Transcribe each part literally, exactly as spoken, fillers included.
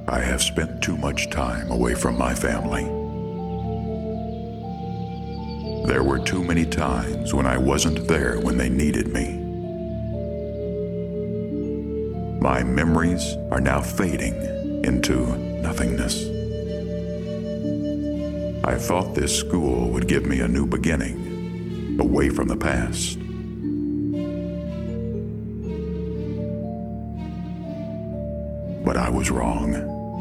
I have spent too much time away from my family. There were too many times when I wasn't there when they needed me. My memories are now fading into nothingness. I thought this school would give me a new beginning, away from the past. But I was wrong.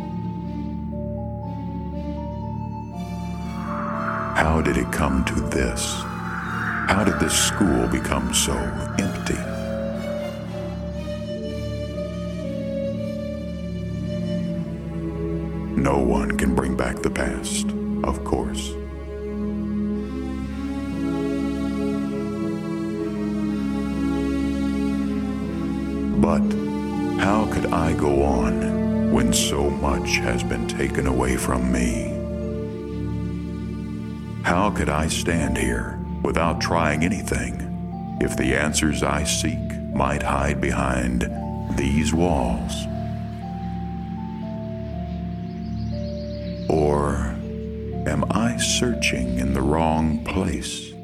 How did it come to this? How did this school become so empty? No one can bring back the past, of course. But how could I go on when so much has been taken away from me? How could I stand here without trying anything if the answers I seek might hide behind these walls? Or am I searching in the wrong place?